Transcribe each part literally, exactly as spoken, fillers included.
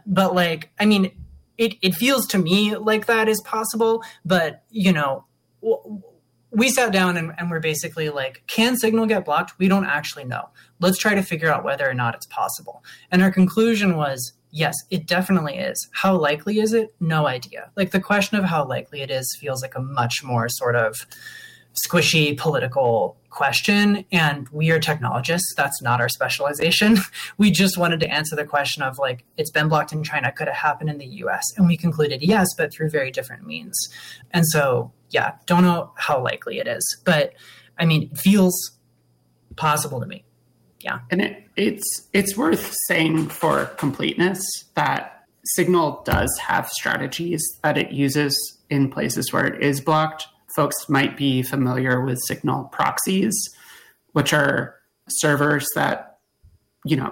but like, I mean, it, it feels to me like that is possible, but, you know, w- we sat down and, and we're basically like, can Signal get blocked? We don't actually know. Let's try to figure out whether or not it's possible. And our conclusion was, yes, it definitely is. How likely is it? No idea. Like the question of how likely it is feels like a much more sort of squishy political question. And we are technologists. That's not our specialization. We just wanted to answer the question of like, it's been blocked in China. Could it happen in the U S? And we concluded yes, but through very different means. And so, yeah, don't know how likely it is. But I mean, it feels possible to me. Yeah. And it, it's it's worth saying for completeness that Signal does have strategies that it uses in places where it is blocked. Folks might be familiar with Signal proxies, which are servers that, you know,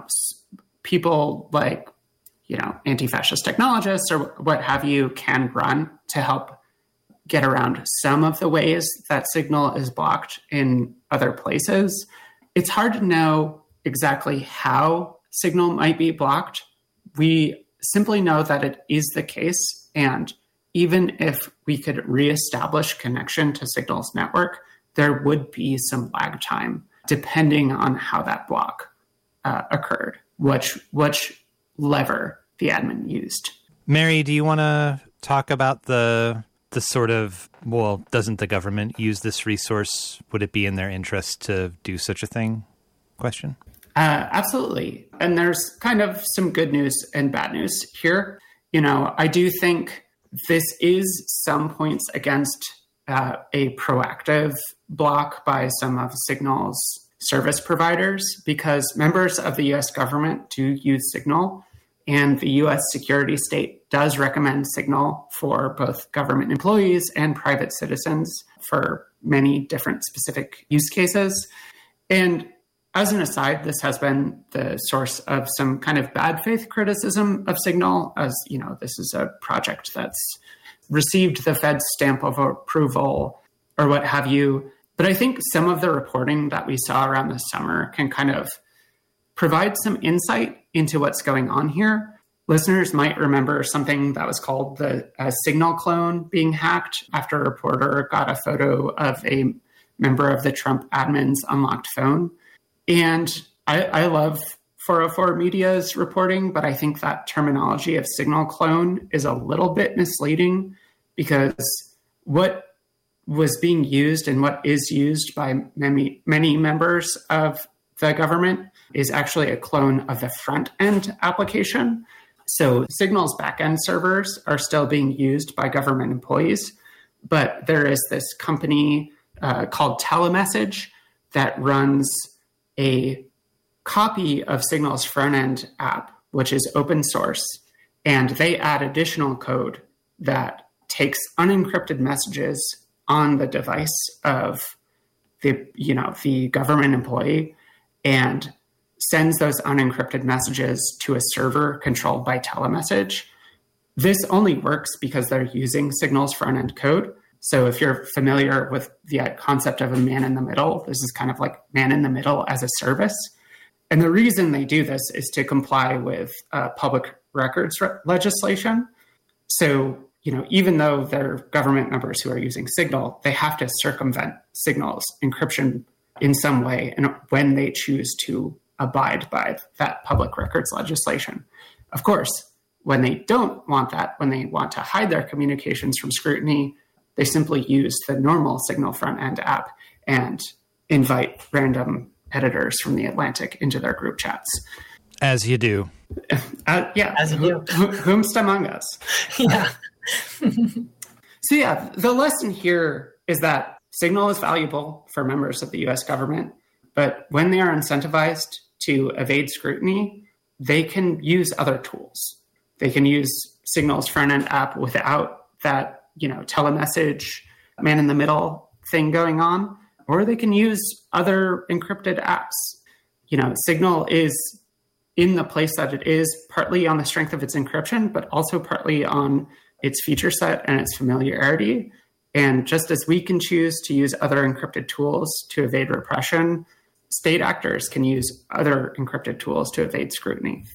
people like, you know, anti-fascist technologists or what have you can run to help get around some of the ways that Signal is blocked in other places. It's hard to know exactly how Signal might be blocked. We simply know that it is the case, and even if we could reestablish connection to Signal's network, there would be some lag time depending on how that block uh, occurred, which which lever the admin used. Mary, do you want to talk about the the sort of, well, doesn't the government use this resource? Would it be in their interest to do such a thing? Question. Uh, absolutely. And there's kind of some good news and bad news here. You know, I do think this is some points against uh, a proactive block by some of Signal's service providers, because members of the U S government do use Signal, and the U S security state does recommend Signal for both government employees and private citizens for many different specific use cases. And as an aside, this has been the source of some kind of bad faith criticism of Signal, as, you know, this is a project that's received the Fed's stamp of approval or what have you. But I think some of the reporting that we saw around the summer can kind of provide some insight into what's going on here. Listeners might remember something that was called the uh, Signal clone being hacked after a reporter got a photo of a member of the Trump admin's unlocked phone. And I, I love four oh four Media's reporting, but I think that terminology of Signal clone is a little bit misleading, because what was being used and what is used by many, many members of the government is actually a clone of the front-end application. So Signal's back-end servers are still being used by government employees, but there is this company uh, called Telemessage that runs a copy of Signal's front-end app, which is open source, and they add additional code that takes unencrypted messages on the device of the, you know, the government employee and sends those unencrypted messages to a server controlled by Telemessage. This only works because they're using Signal's front-end code. So if you're familiar with the concept of a man in the middle, this is kind of like man in the middle as a service. And the reason they do this is to comply with uh, public records re- legislation. So, you know, even though they're government members who are using Signal, they have to circumvent Signal's encryption in some way, and when they choose to abide by that public records legislation. Of course, when they don't want that, when they want to hide their communications from scrutiny, they simply use the normal Signal front-end app and invite random editors from The Atlantic into their group chats. As you do. Uh, yeah. As you do. Wh- whomst among us. Yeah. So yeah, the lesson here is that Signal is valuable for members of the U S government, but when they are incentivized to evade scrutiny, they can use other tools. They can use Signal's front-end app without that, you know, telemessage, man in the middle thing going on, or they can use other encrypted apps. You know, Signal is in the place that it is partly on the strength of its encryption, but also partly on its feature set and its familiarity. And just as we can choose to use other encrypted tools to evade repression, state actors can use other encrypted tools to evade scrutiny.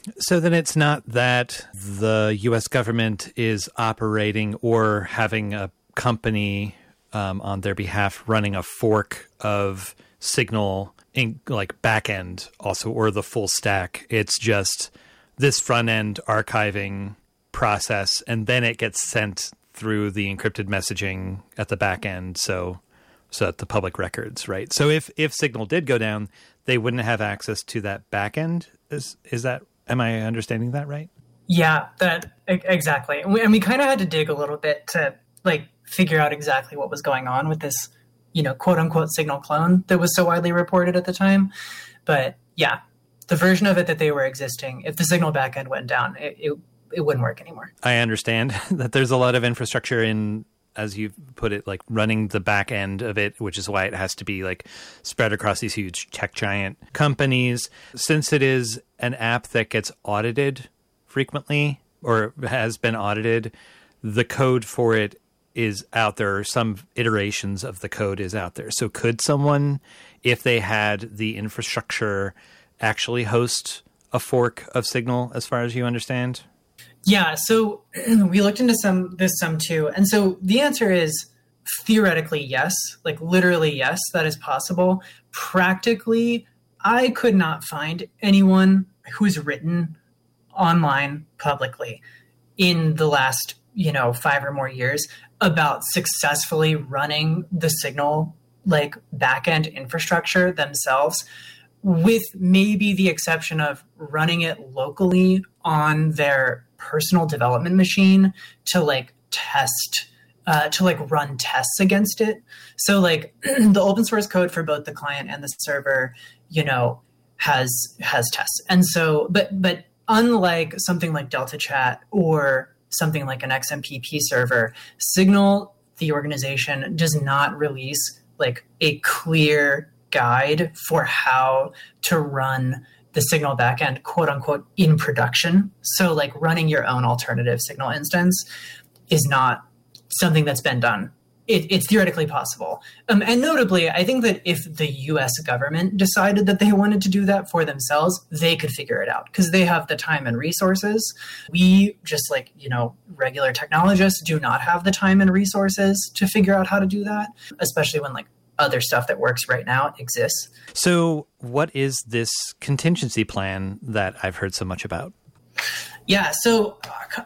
So then it's not that the U S government is operating or having a company um, on their behalf running a fork of Signal in like back end also, or the full stack. It's just this front end archiving process, and then it gets sent through the encrypted messaging at the back end. So, so at the public records, right? So if, if Signal did go down, they wouldn't have access to that back end. Is, is that, am I understanding that right? Yeah, that exactly. And we, and we kind of had to dig a little bit to like figure out exactly what was going on with this, you know, quote unquote Signal clone that was so widely reported at the time. But yeah, the version of it that they were existing, if the Signal backend went down, it, it, it wouldn't work anymore. I understand that there's a lot of infrastructure in, as you put it, like running the back end of it, which is why it has to be like spread across these huge tech giant companies. Since it is an app that gets audited frequently or has been audited, the code for it is out there. Some iterations of the code is out there. So could someone, if they had the infrastructure, actually host a fork of Signal as far as you understand? Yeah, so we looked into some this some too. And so the answer is theoretically yes, like literally yes, that is possible. Practically, I could not find anyone who's written online publicly in the last, you know, five or more years about successfully running the Signal like backend infrastructure themselves, with maybe the exception of running it locally on their personal development machine to like test, uh, to like run tests against it. So like the open source code for both the client and the server, you know, has has tests. And so, but but unlike something like Delta Chat or something like an X M P P server, Signal, the organization, does not release like a clear guide for how to run the Signal backend, quote unquote, in production. So like running your own alternative Signal instance is not something that's been done. It, it's theoretically possible. Um, and notably, I think that if the U S government decided that they wanted to do that for themselves, they could figure it out because they have the time and resources. We, just like, you know, regular technologists, do not have the time and resources to figure out how to do that, especially when like other stuff that works right now exists. So what is this contingency plan that I've heard so much about? Yeah, so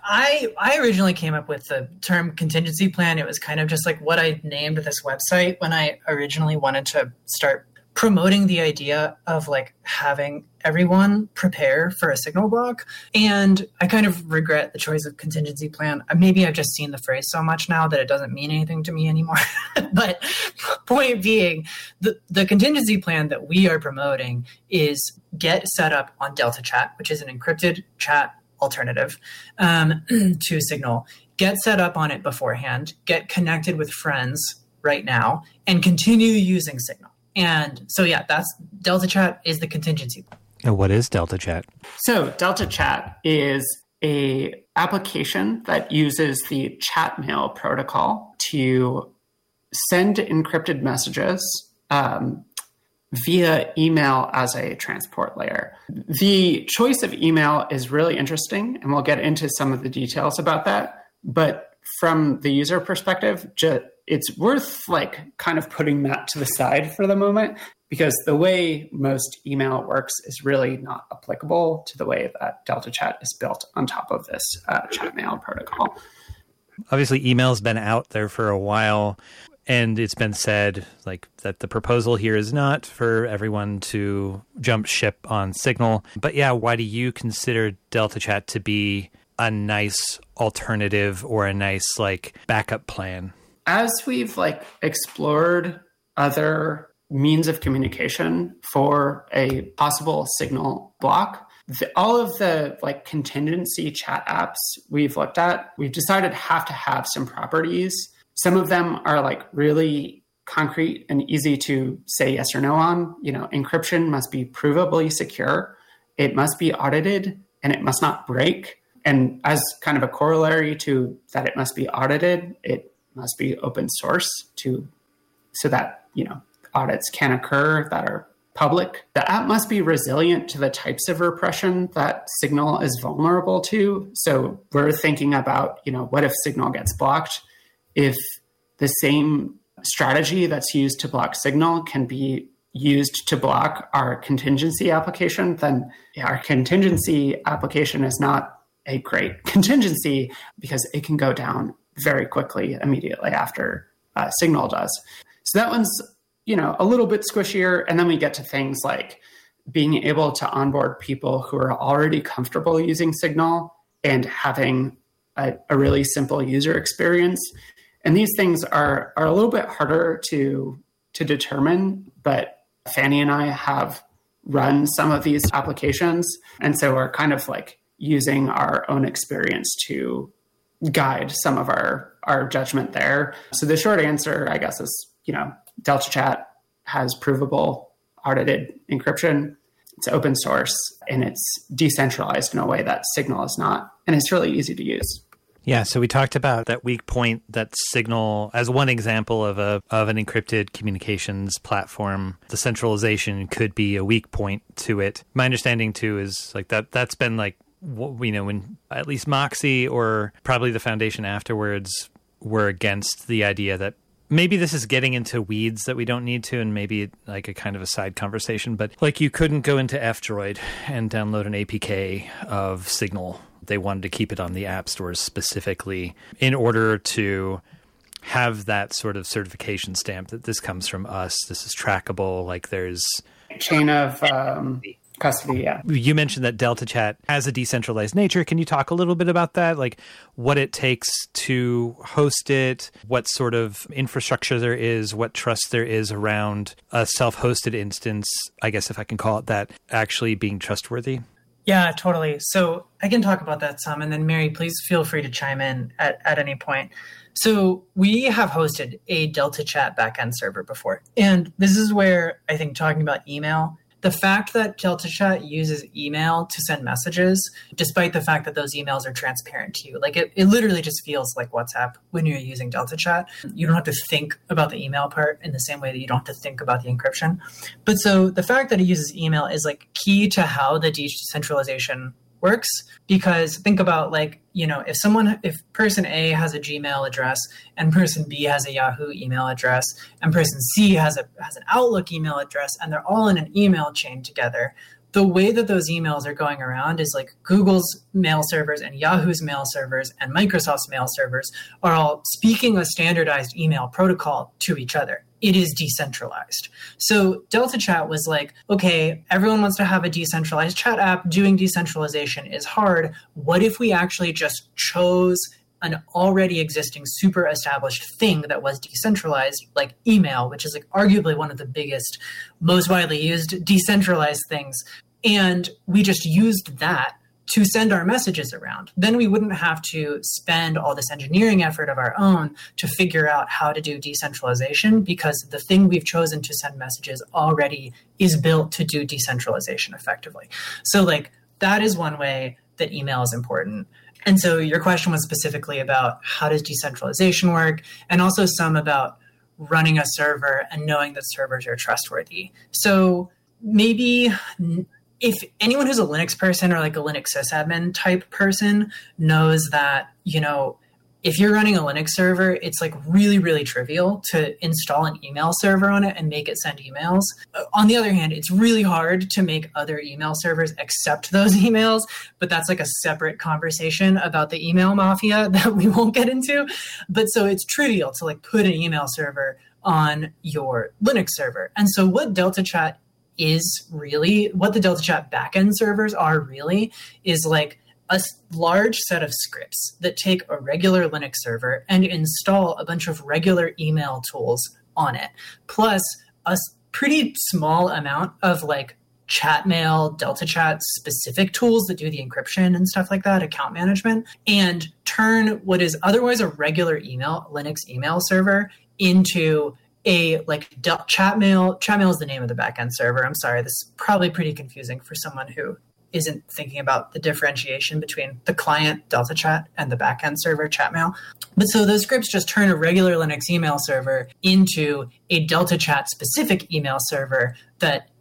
I I originally came up with the term contingency plan. It was kind of just like what I named this website when I originally wanted to start promoting the idea of like having everyone prepare for a Signal block. And I kind of regret the choice of contingency plan. Maybe I've just seen the phrase so much now that it doesn't mean anything to me anymore. But point being, the, the contingency plan that we are promoting is get set up on Delta Chat, which is an encrypted chat alternative um, to Signal. Get set up on it beforehand, get connected with friends right now, and continue using Signal. And so, yeah, that's Delta Chat is the contingency. And what is Delta Chat? So Delta Chat is a application that uses the chat mail protocol to send encrypted messages um, via email as a transport layer. The choice of email is really interesting, and we'll get into some of the details about that. But from the user perspective, ju- it's worth like kind of putting that to the side for the moment, because the way most email works is really not applicable to the way that Delta Chat is built on top of this uh, chat mail protocol. Obviously, email's been out there for a while, and it's been said like that the proposal here is not for everyone to jump ship on Signal. But yeah, why do you consider Delta Chat to be a nice alternative or a nice like backup plan? As we've like explored other means of communication for a possible Signal block, the, all of the like contingency chat apps we've looked at, we've decided have to have some properties. Some of them are like really concrete and easy to say yes or no on. You know, encryption must be provably secure. It must be audited and it must not break. And as kind of a corollary to that, it must be audited, it must be open source to, so that, you know, audits can occur that are public. The app must be resilient to the types of repression that Signal is vulnerable to. So we're thinking about, you know, what if Signal gets blocked? If the same strategy that's used to block Signal can be used to block our contingency application, then yeah, our contingency application is not a great contingency because it can go down very quickly immediately after uh, Signal does. So that one's, you know, a little bit squishier. And then we get to things like being able to onboard people who are already comfortable using Signal and having a, a really simple user experience. And these things are, are a little bit harder to, to determine, but Fanny and I have run some of these applications. And so we're kind of like using our own experience to guide some of our, our judgment there. So the short answer, I guess, is, you know, Delta Chat has provable audited encryption. It's open source and it's decentralized in a way that Signal is not. And it's really easy to use. Yeah, so we talked about that weak point that Signal as one example of a of an encrypted communications platform. The centralization could be a weak point to it. My understanding too is like that that's been like, you know, when at least Moxie or probably the foundation afterwards were against the idea that maybe this is getting into weeds that we don't need to, and maybe like a kind of a side conversation, but like you couldn't go into F-Droid and download an A P K of Signal. They wanted to keep it on the app stores specifically in order to have that sort of certification stamp that this comes from us. This is trackable. Like there's chain of um, custody. Yeah. You mentioned that Delta Chat has a decentralized nature. Can you talk a little bit about that? Like what it takes to host it, what sort of infrastructure there is, what trust there is around a self-hosted instance, I guess if I can call it that, actually being trustworthy? Yeah, totally. So I can talk about that some, and then Mary, please feel free to chime in at, at any point. So we have hosted a Delta Chat backend server before, and this is where I think talking about email, the fact that Delta Chat uses email to send messages, despite the fact that those emails are transparent to you, like it, it literally just feels like WhatsApp when you're using Delta Chat. You don't have to think about the email part in the same way that you don't have to think about the encryption. But so the fact that it uses email is like key to how the decentralization works, because think about like, you know, if someone, if person A has a Gmail address and person B has a Yahoo email address and person C has a has an Outlook email address and they're all in an email chain together, the way that those emails are going around is like Google's mail servers and Yahoo's mail servers and Microsoft's mail servers are all speaking a standardized email protocol to each other. It is decentralized. So Delta Chat was like, okay, everyone wants to have a decentralized chat app. Doing decentralization is hard. What if we actually just chose an already existing super established thing that was decentralized, like email, which is like arguably one of the biggest, most widely used decentralized things. And we just used that to send our messages around. Then we wouldn't have to spend all this engineering effort of our own to figure out how to do decentralization, because the thing we've chosen to send messages already is built to do decentralization effectively. So like that is one way that email is important. And so your question was specifically about how does decentralization work, and also some about running a server and knowing that servers are trustworthy. So maybe if anyone who's a Linux person or like a Linux sysadmin type person knows that, you know, if you're running a Linux server, it's like really, really trivial to install an email server on it and make it send emails. On the other hand, it's really hard to make other email servers accept those emails, but that's like a separate conversation about the email mafia that we won't get into. But so it's trivial to like put an email server on your Linux server. And so what Delta Chat is really, what the Delta Chat backend servers are really, is like a large set of scripts that take a regular Linux server and install a bunch of regular email tools on it, plus a pretty small amount of like Chatmail, Delta Chat specific tools that do the encryption and stuff like that, account management, and turn what is otherwise a regular email, Linux email server into a like Chatmail. Chatmail is the name of the backend server. I'm sorry, this is probably pretty confusing for someone who isn't thinking about the differentiation between the client Delta Chat and the backend server Chatmail. But so those scripts just turn a regular Linux email server into a Delta Chat specific email server that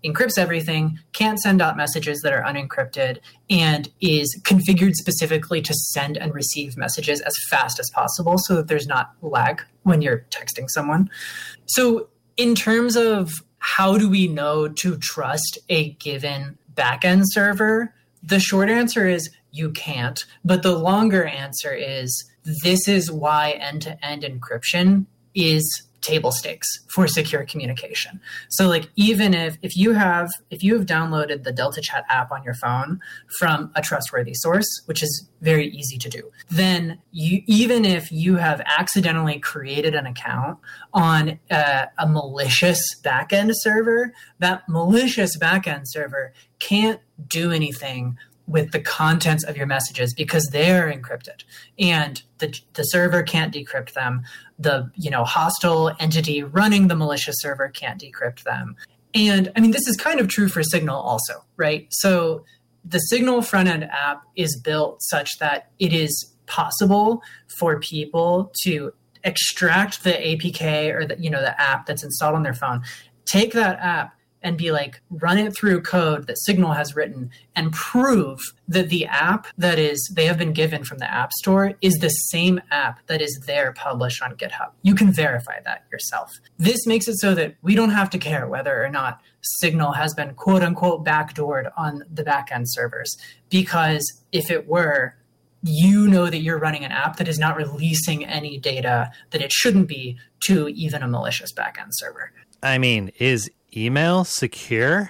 encrypts everything, can't send out messages that are unencrypted, and is configured specifically to send and receive messages as fast as possible so that there's not lag when you're texting someone. So in terms of how do we know to trust a given backend server, the short answer is you can't. But the longer answer is this is why end-to-end encryption is table stakes for secure communication. So like even if if you have if you have downloaded the Delta Chat app on your phone from a trustworthy source, which is very easy to do, then you even if you have accidentally created an account on a, a malicious backend server, that malicious backend server can't do anything with the contents of your messages because they're encrypted, and the the server can't decrypt them. The you know hostile entity running the malicious server can't decrypt them. And I mean, this is kind of true for Signal also, right? So the Signal front-end app is built such that it is possible for people to extract the A P K or the you know the app that's installed on their phone, take that app and be like, run it through code that Signal has written and prove that the app that is they have been given from the App Store is the same app that is there published on GitHub. You can verify that yourself. This makes it so that we don't have to care whether or not Signal has been quote unquote backdoored on the backend servers, because if it were, you know that you're running an app that is not releasing any data that it shouldn't be to even a malicious backend server. I mean, is email secure?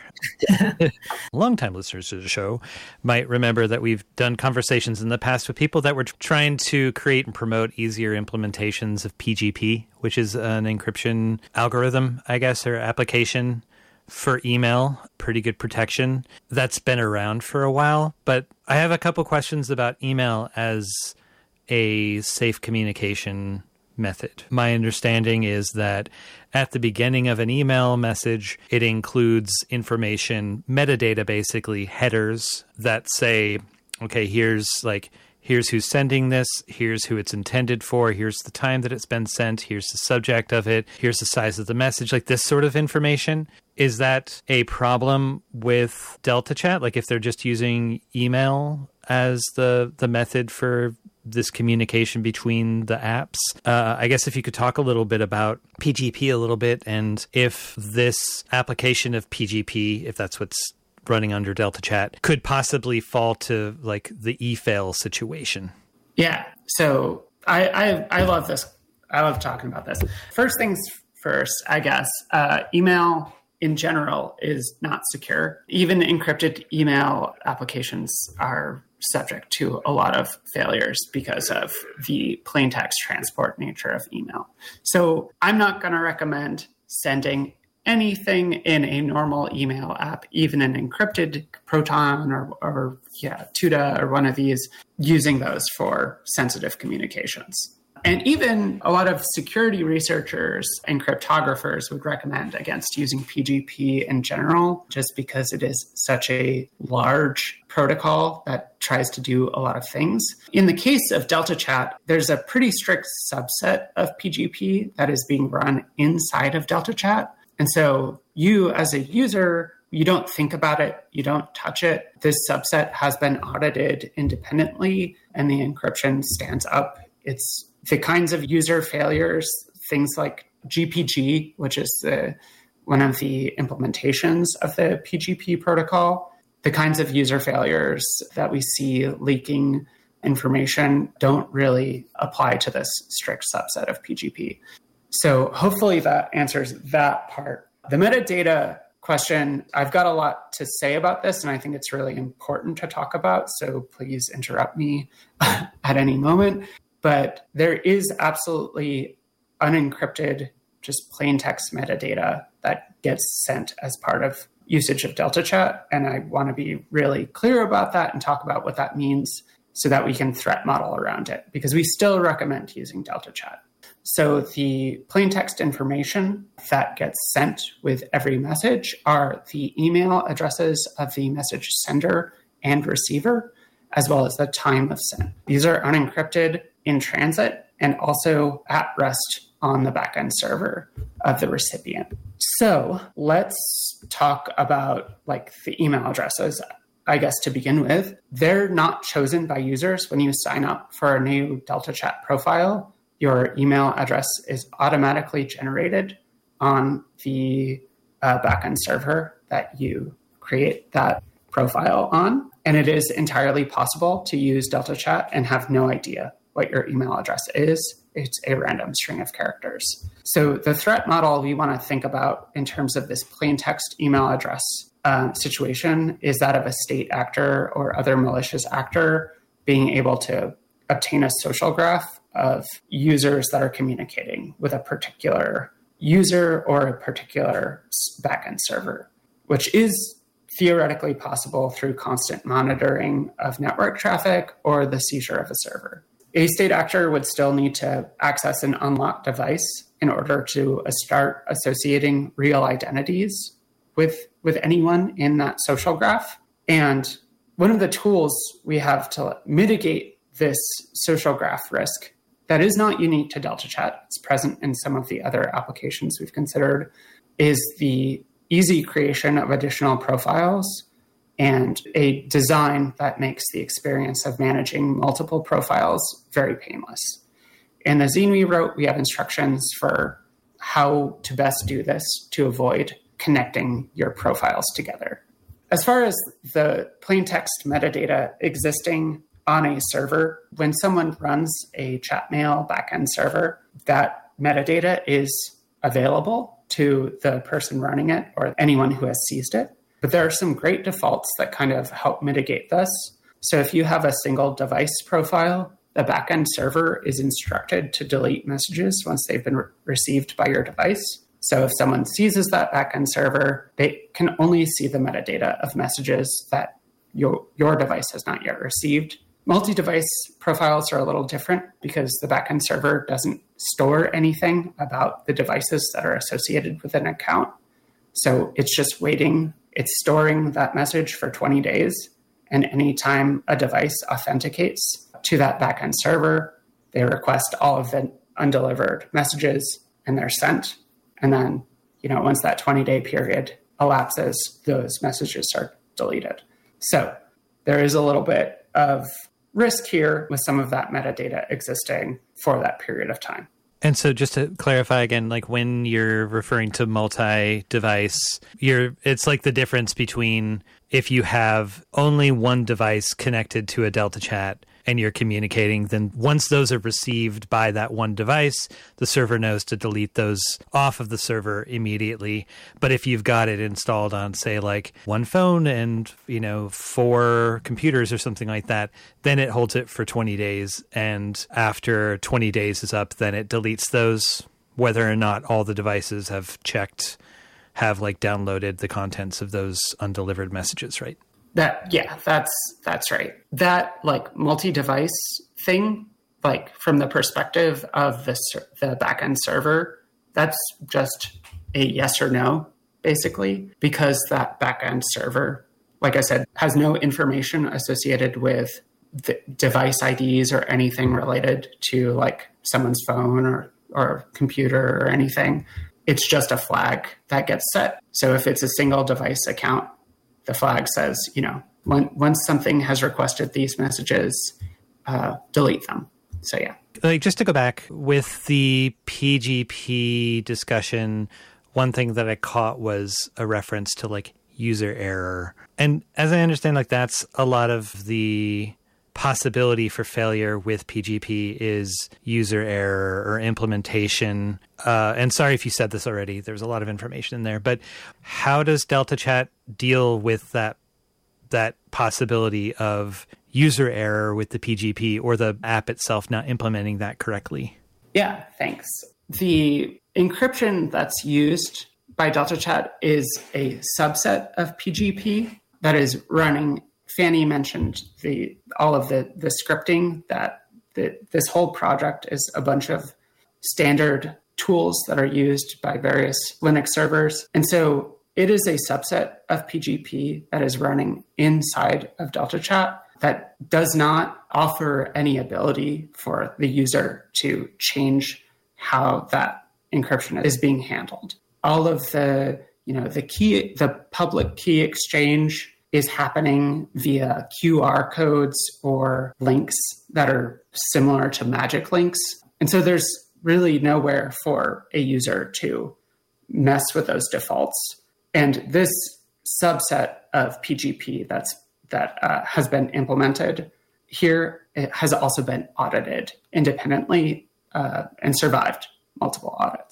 Longtime listeners to the show might remember that we've done conversations in the past with people that were trying to create and promote easier implementations of P G P, which is an encryption algorithm, I guess, or application for email. Pretty good protection. That's been around for a while, but I have a couple questions about email as a safe communication method. My understanding is that at the beginning of an email message, it includes information, metadata, basically headers that say, okay, here's like, here's who's sending this, here's who it's intended for, here's the time that it's been sent, here's the subject of it, here's the size of the message, like this sort of information. Is that a problem with Delta Chat? Like if they're just using email as the the method for this communication between the apps? Uh, I guess if you could talk a little bit about P G P a little bit, and if this application of P G P, if that's what's running under Delta Chat, could possibly fall to like the e-fail situation. Yeah. So I, I, I love this. I love talking about this. First things first, I guess, uh, email in general is not secure. Even encrypted email applications are subject to a lot of failures because of the plain text transport nature of email. So I'm not going to recommend sending anything in a normal email app, even an encrypted Proton or, or yeah, Tuda or one of these, using those for sensitive communications. And even a lot of security researchers and cryptographers would recommend against using P G P in general, just because it is such a large protocol that tries to do a lot of things. In the case of Delta Chat, there's a pretty strict subset of P G P that is being run inside of Delta Chat. And so you as a user, you don't think about it, you don't touch it. This subset has been audited independently and the encryption stands up. It's the kinds of user failures, things like G P G, which is the, one of the implementations of the P G P protocol, the kinds of user failures that we see leaking information don't really apply to this strict subset of P G P. So hopefully that answers that part. The metadata question, I've got a lot to say about this, and I think it's really important to talk about, so please interrupt me at any moment. But there is absolutely unencrypted, just plain text metadata that gets sent as part of usage of Delta Chat. And I want to be really clear about that and talk about what that means so that we can threat model around it, because we still recommend using Delta Chat. So the plain text information that gets sent with every message are the email addresses of the message sender and receiver, as well as the time of send. These are unencrypted in transit and also at rest on the backend server of the recipient. So let's talk about like the email addresses. I guess to begin with, they're not chosen by users. When you sign up for a new Delta Chat profile, your email address is automatically generated on the uh, backend server that you create that profile on. And it is entirely possible to use Delta Chat and have no idea what your email address is. It's a random string of characters. So the threat model we want to think about in terms of this plain text email address uh, situation is that of a state actor or other malicious actor being able to obtain a social graph of users that are communicating with a particular user or a particular backend server, which is theoretically possible through constant monitoring of network traffic or the seizure of a server. A state actor would still need to access an unlocked device in order to start associating real identities with, with anyone in that social graph. And one of the tools we have to mitigate this social graph risk that is not unique to Delta Chat, it's present in some of the other applications we've considered, is the easy creation of additional profiles and a design that makes the experience of managing multiple profiles very painless. In the zine we wrote, we have instructions for how to best do this to avoid connecting your profiles together. As far as the plain text metadata existing on a server, when someone runs a Chatmail backend server, that metadata is available to the person running it or anyone who has seized it. But there are some great defaults that kind of help mitigate this. So if you have a single device profile, the backend server is instructed to delete messages once they've been re- received by your device. So if someone seizes that backend server, they can only see the metadata of messages that your, your device has not yet received. Multi-device profiles are a little different because the backend server doesn't store anything about the devices that are associated with an account. So it's just waiting. It's storing that message for twenty days. And anytime a device authenticates to that backend server, they request all of the undelivered messages and they're sent. And then, you know, once that twenty-day period elapses, those messages are deleted. So there is a little bit of risk here with some of that metadata existing for that period of time. And so just to clarify again, like when you're referring to multi-device, you're it's like the difference between if you have only one device connected to a Delta Chat and you're communicating, then once those are received by that one device, the server knows to delete those off of the server immediately. But if you've got it installed on, say, like one phone and, you know, four computers or something like that, then it holds it for twenty days. And after twenty days is up, then it deletes those, whether or not all the devices have checked, have like downloaded the contents of those undelivered messages, right? That, yeah, that's, that's right. That like multi-device thing, like from the perspective of the, the backend server, that's just a yes or no, basically, because that backend server, like I said, has no information associated with the device I Ds or anything related to like someone's phone or, or computer or anything. It's just a flag that gets set. So if it's a single device account, the flag says, you know, when, once something has requested these messages, uh, delete them. So, yeah. Like, just to go back with the P G P discussion, one thing that I caught was a reference to like user error. And as I understand, like that's a lot of the possibility for failure with P G P is user error or implementation. Uh, and sorry if you said this already, there's a lot of information in there, but how does Delta Chat deal with that, that possibility of user error with the P G P or the app itself not implementing that correctly? Yeah, thanks. The encryption that's used by Delta Chat is a subset of P G P that is running. Fanny mentioned the all of the, the scripting that the, this whole project is a bunch of standard tools that are used by various Linux servers. And so it is a subset of P G P that is running inside of Delta Chat that does not offer any ability for the user to change how that encryption is being handled. all of the, you know, the key, the public key exchange is happening via Q R codes or links that are similar to magic links. And so there's really nowhere for a user to mess with those defaults. And this subset of P G P that's that uh, has been implemented here, it has also been audited independently uh, and survived multiple audits.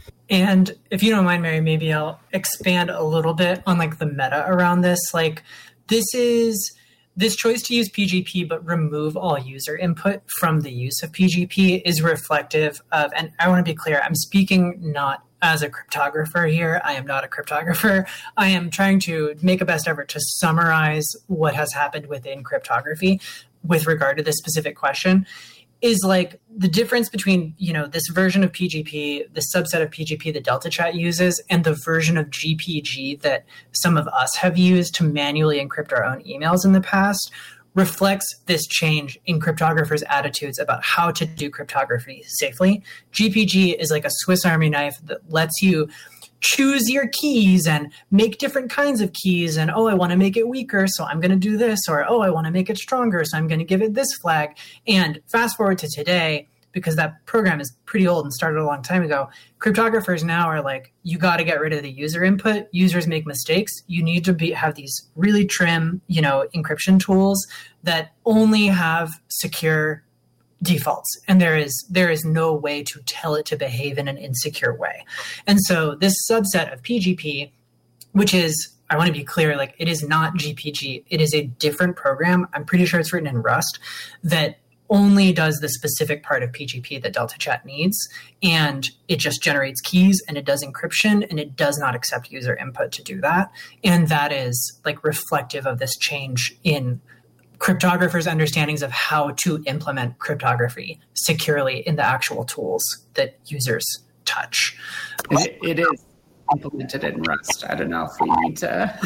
And if you don't mind, Mary, maybe I'll expand a little bit on like the meta around this. Like this is this choice to use P G P but remove all user input from the use of P G P is reflective of, and I want to be clear, I'm speaking not as a cryptographer here. I am not a cryptographer. I am trying to make a best effort to summarize what has happened within cryptography with regard to this specific question. Is like the difference between, you know, this version of P G P, the subset of P G P that DeltaChat uses, and the version of G P G that some of us have used to manually encrypt our own emails in the past, reflects this change in cryptographers' attitudes about how to do cryptography safely. G P G is like a Swiss Army knife that lets you choose your keys and make different kinds of keys. And, oh, I want to make it weaker, so I'm going to do this. Or, oh, I want to make it stronger, so I'm going to give it this flag. And fast forward to today, because that program is pretty old and started a long time ago, cryptographers now are like, you got to get rid of the user input. Users make mistakes. You need to be have these really trim, you know, encryption tools that only have secure defaults, and there is there is no way to tell it to behave in an insecure way. And so this subset of P G P, which is, I want to be clear, like it is not G P G, it is a different program. I'm pretty sure it's written in Rust that only does the specific part of P G P that DeltaChat needs, and it just generates keys and it does encryption and it does not accept user input to do that. And that is like reflective of this change in cryptographers' understandings of how to implement cryptography securely in the actual tools that users touch. It, it is implemented in Rust. I don't know if we need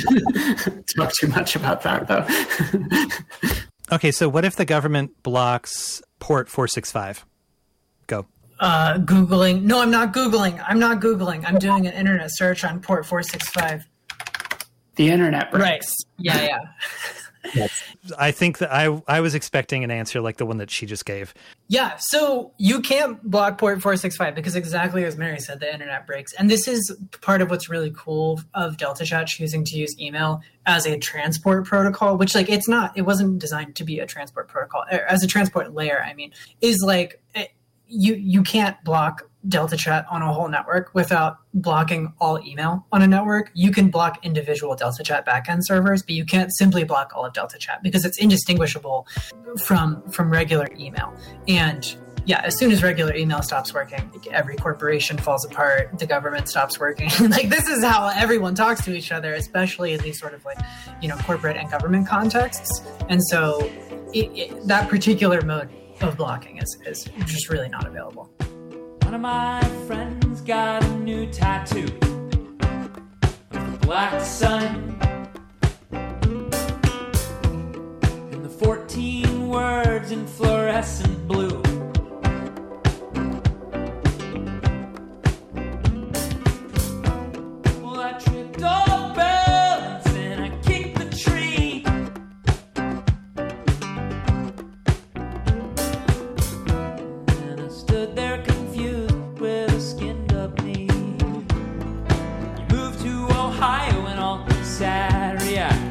to talk too much about that, though. Okay, so what if the government blocks port four sixty-five? Go. Uh, Googling. No, I'm not Googling. I'm not Googling. I'm doing an internet search on port four sixty-five. The internet breaks. Right. Yeah, yeah. Yes. I think that I I was expecting an answer like the one that she just gave. Yeah, so you can't block port four sixty-five because exactly as Mary said, the internet breaks. And this is part of what's really cool of DeltaChat choosing to use email as a transport protocol, which like it's not, it wasn't designed to be a transport protocol, as a transport layer, I mean, is like it, you you can't block DeltaChat on a whole network without blocking all email on a network. You can block individual DeltaChat backend servers, but you can't simply block all of DeltaChat because it's indistinguishable from from regular email. And yeah, as soon as regular email stops working, every corporation falls apart, the government stops working. Like this is how everyone talks to each other, especially in these sort of like, you know, corporate and government contexts. And so it, it, that particular mode of blocking is, is just really not available. One of my friends got a new tattoo of the black sun and the fourteen words in fluorescent blue. Well, I tripped all the bells and I kicked the tree. And I stood there confused with a skinned up knee. You moved to Ohio and all sad react.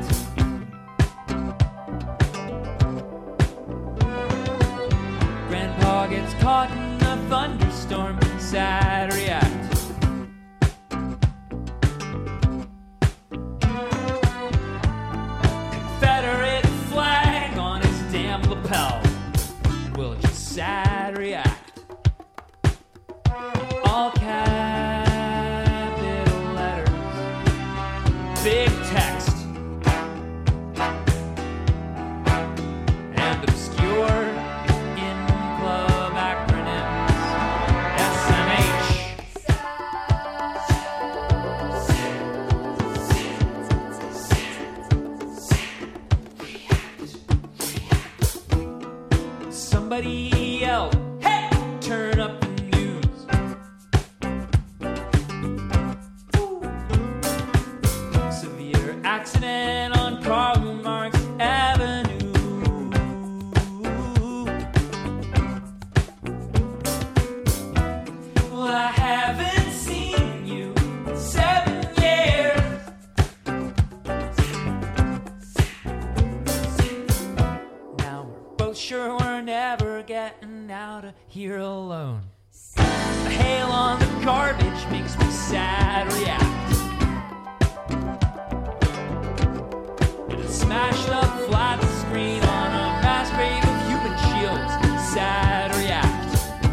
Grandpa gets caught in a thunderstorm, sad react. Confederate flag on his damn lapel. Will it just sad react? All capital letters, big text, and obscure in club acronyms, S M H. Somebody yelled, "Hey, turn up the news." we're getting out of here alone. The hail on the garbage makes me sad react. It'll smash up flat screen on a mass grave of human shields. Sad react.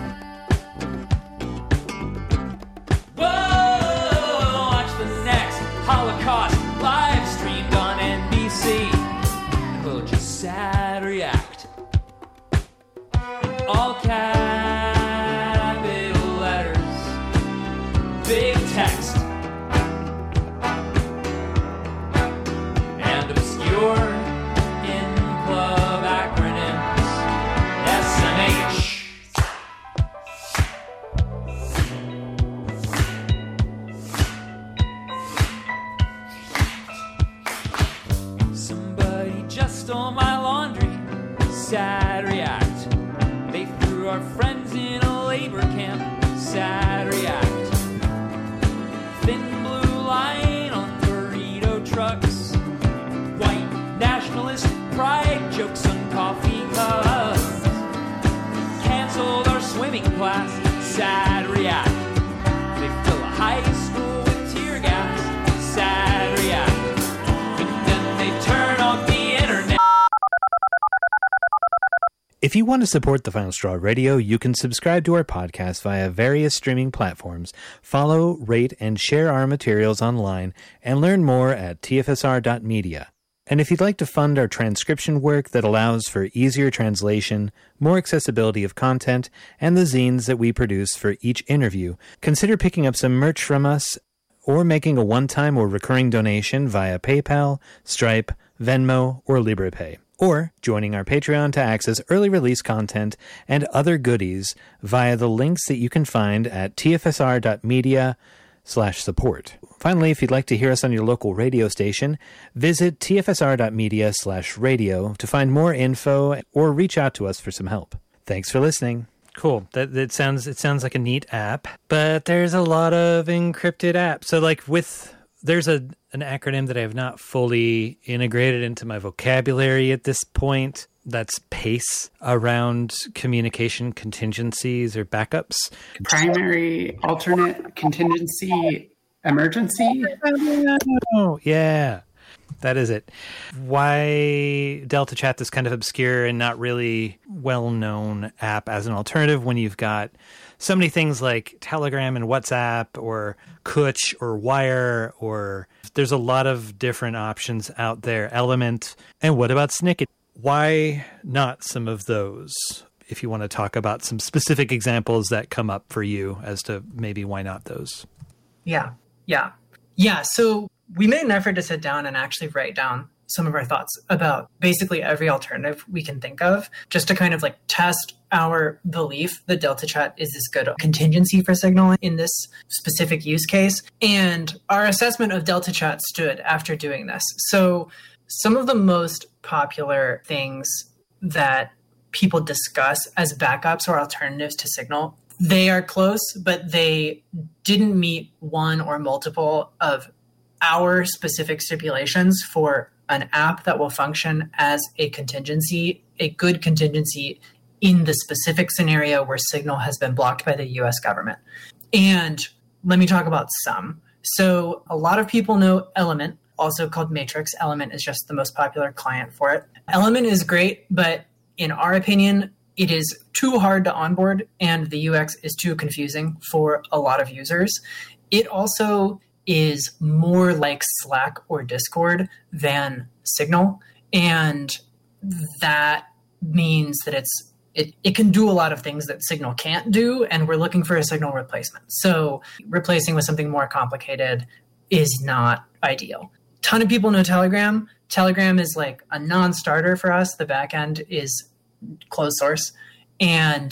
Whoa! Watch the next Holocaust live streamed on N B C. And we'll just sad react. All capital letters, big text, and obscure in club acronyms, S M H. Somebody just stole my laundry, sad react. They threw our friends in a labor camp, sad react. Thin blue line on burrito trucks, white nationalist pride jokes on coffee cups. Canceled our swimming class, sad react. They fill a high school with tear gas, sad react. And then they turn off the internet. If you want to support The Final Straw Radio, you can subscribe to our podcast via various streaming platforms, follow, rate, and share our materials online, and learn more at T F S R dot media. And if you'd like to fund our transcription work that allows for easier translation, more accessibility of content, and the zines that we produce for each interview, consider picking up some merch from us or making a one-time or recurring donation via PayPal, Stripe, Venmo, or LibrePay. Or joining our Patreon to access early release content and other goodies via the links that you can find at T F S R dot media slash support. Finally, if you'd like to hear us on your local radio station, visit T F S R dot media slash radio to find more info or reach out to us for some help. Thanks for listening. Cool. That that sounds it sounds like a neat app, but there's a lot of encrypted apps. So like with there's a an acronym that I have not fully integrated into my vocabulary at this point. That's PACE, around communication contingencies or backups. Primary, alternate, contingency, emergency. Oh, yeah. That is it. Why Delta Chat, this kind of obscure and not really well-known app as an alternative when you've got so many things like Telegram and WhatsApp or Kutch or Wire, or there's a lot of different options out there. Element. And what about Snicket? Why not some of those? If you want to talk about some specific examples that come up for you as to maybe why not those. Yeah. Yeah. Yeah. So we made an effort to sit down and actually write down some of our thoughts about basically every alternative we can think of, just to kind of like test our belief that Delta Chat is this good contingency for Signal in this specific use case. And our assessment of Delta Chat stood after doing this. So some of the most popular things that people discuss as backups or alternatives to Signal, they are close, but they didn't meet one or multiple of our specific stipulations for an app that will function as a contingency, a good contingency in the specific scenario where Signal has been blocked by the U S government. And let me talk about some. So a lot of people know Element, also called Matrix. Element is just the most popular client for it. Element is great, but in our opinion, it is too hard to onboard and the U X is too confusing for a lot of users. It also is more like Slack or Discord than Signal. And that means that it's it, it can do a lot of things that Signal can't do, and we're looking for a Signal replacement. So replacing with something more complicated is not ideal. Ton of people know Telegram. Telegram is like a non-starter for us. The backend is closed source. And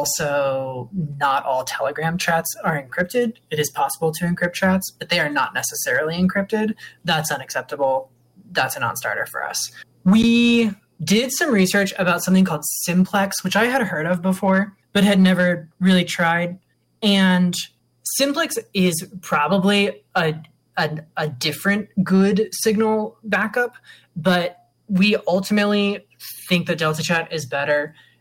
also, not all Telegram chats are encrypted. It is possible to encrypt chats, but they are not necessarily encrypted. That's unacceptable. That's a non-starter for us. We did some research about something called Simplex, which I had heard of before, but had never really tried. And Simplex is probably a, a, a different good Signal backup, but we ultimately think that Delta Chat is better.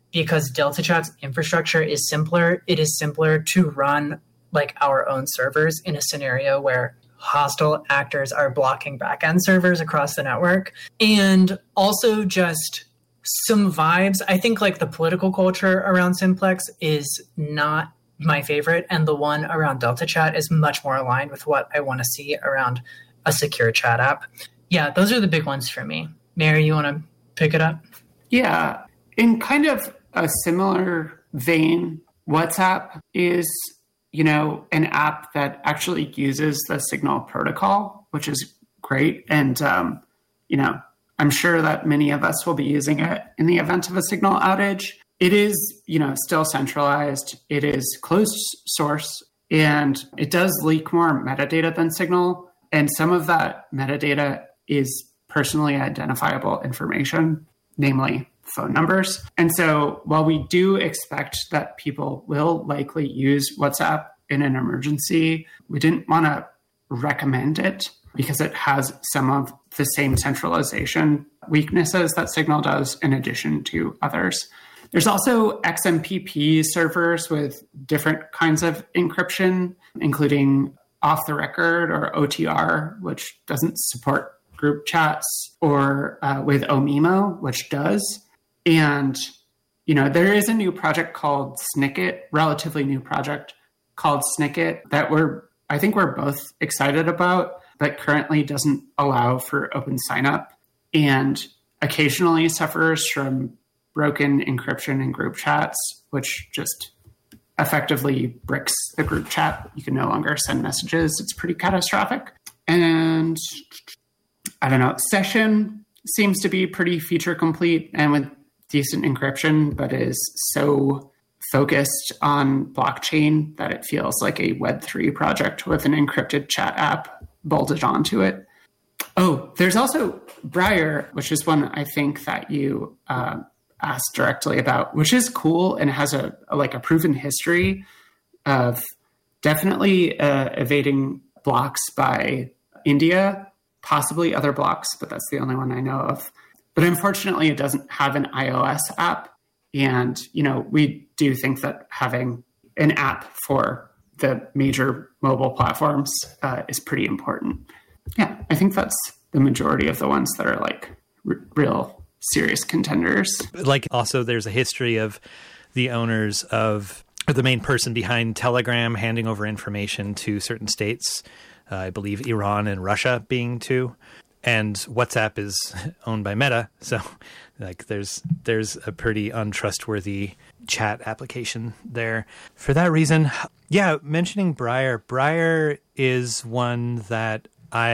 because Delta Chat's infrastructure is simpler. It is simpler to run like our own servers in a scenario where hostile actors are blocking backend servers across the network. And also just some vibes. I think like the political culture around Simplex is not my favorite, and the one around Delta Chat is much more aligned with what I want to see around a secure chat app. Yeah, those are the big ones for me. Mary, you want to pick it up? Yeah, in kind of a similar vein, WhatsApp is, you know, an app that actually uses the Signal protocol, which is great. And, um, you know, I'm sure that many of us will be using it in the event of a Signal outage. It is, you know, still centralized. It is closed source, and it does leak more metadata than Signal. And some of that metadata is personally identifiable information, namely phone numbers. And so while we do expect that people will likely use WhatsApp in an emergency, we didn't want to recommend it because it has some of the same centralization weaknesses that Signal does in addition to others. There's also X M P P servers with different kinds of encryption, including off the record or O T R, which doesn't support group chats, or uh, with Omemo, which does. And, you know, there is a new project called Snicket, relatively new project called Snicket that we're, I think we're both excited about, but currently doesn't allow for open signup and occasionally suffers from broken encryption in group chats, which just effectively bricks the group chat. You can no longer send messages. It's pretty catastrophic. And I don't know, Session seems to be pretty feature complete and with decent encryption, but is so focused on blockchain that it feels like a Web three project with an encrypted chat app bolted onto it. Oh, there's also Briar, which is one I think that you uh, asked directly about, which is cool and has a, a like a proven history of definitely uh, evading blocks by India, possibly other blocks, but that's the only one I know of. But unfortunately, it doesn't have an iOS app. And, you know, we do think that having an app for the major mobile platforms uh, is pretty important. Yeah, I think that's the majority of the ones that are like r- real serious contenders. Like also there's a history of the owners of or the main person behind Telegram handing over information to certain states. Uh, I believe Iran and Russia being two. And WhatsApp is owned by Meta. So like there's there's a pretty untrustworthy chat application there. For that reason, yeah, mentioning Briar. Briar is one that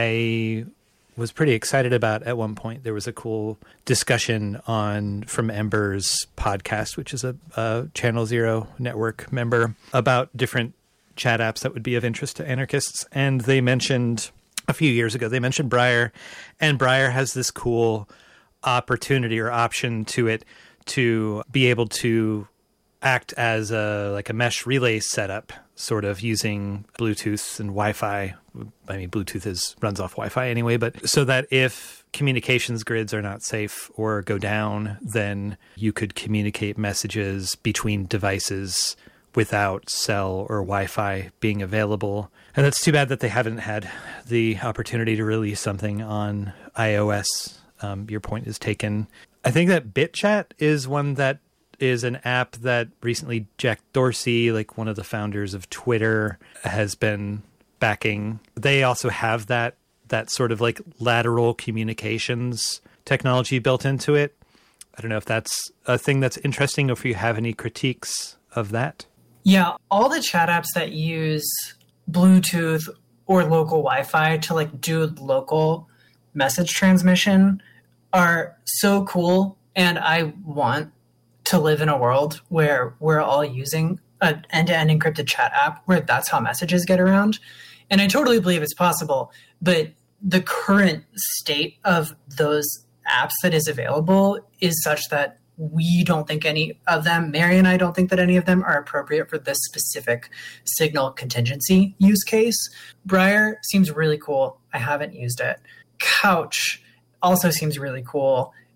I was pretty excited about at one point. There was a cool discussion on from Ember's podcast, which is a, a Channel Zero network member, about different chat apps that would be of interest to anarchists. And they mentioned a few years ago, they mentioned Briar, and Briar has this cool opportunity or option to it to be able to act as a like a mesh relay setup, sort of using Bluetooth and Wi-Fi. I mean, Bluetooth is runs off Wi-Fi anyway, but so that if communications grids are not safe or go down, then you could communicate messages between devices without cell or Wi-Fi being available. And that's too bad that they haven't had the opportunity to release something on iOS. Um, your point is taken. I think that BitChat is one that is an app that recently Jack Dorsey, like one of the founders of Twitter, has been backing. They also have that that sort of like lateral communications technology built into it. I don't know if that's a thing that's interesting or if you have any critiques of that. Yeah, all the chat apps that use Bluetooth or local Wi-Fi to like do local message transmission are so cool. And I want to live in a world where we're all using an end-to-end encrypted chat app where that's how messages get around. And I totally believe it's possible, but the current state of those apps that is available is such that we don't think any of them, Mary and I don't think that any of them are appropriate for this specific signal contingency use case. Briar seems really cool. I haven't used it. Couch also seems really cool.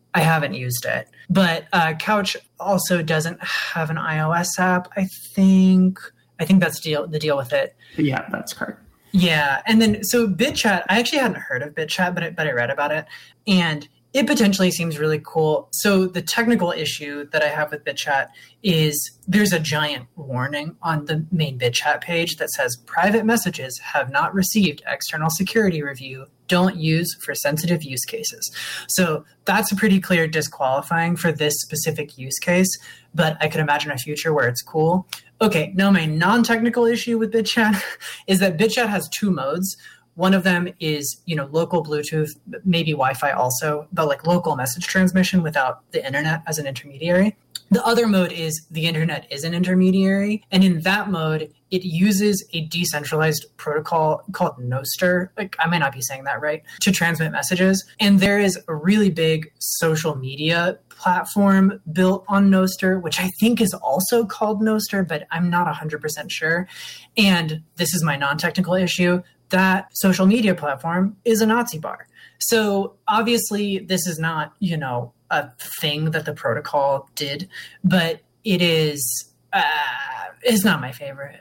I haven't used it. But uh, Couch also doesn't have an iOS app, I think. I think that's deal, the deal with it. Yeah, that's correct. Yeah. And then, so BitChat, I actually hadn't heard of BitChat, but I, but I read about it. And it potentially seems really cool. So the technical issue that I have with BitChat is there's a giant warning on the main BitChat page that says private messages have not received external security review. Don't use for sensitive use cases. So that's pretty clear disqualifying for this specific use case, but I could imagine a future where it's cool. Okay, now my non-technical issue with BitChat is that BitChat has two modes. One of them is, you know, local Bluetooth, maybe Wi-Fi also, but like local message transmission without the internet as an intermediary. The other mode is the internet is an intermediary. And in that mode, it uses a decentralized protocol called Nostr. Like, I might not be saying that right, to transmit messages. And there is a really big social media platform built on Nostr, which I think is also called Nostr, but I'm not one hundred percent sure. And this is my non-technical issue. That social media platform is a Nazi bar. So obviously this is not, you know, a thing that the protocol did, but it is, uh, it's not my favorite.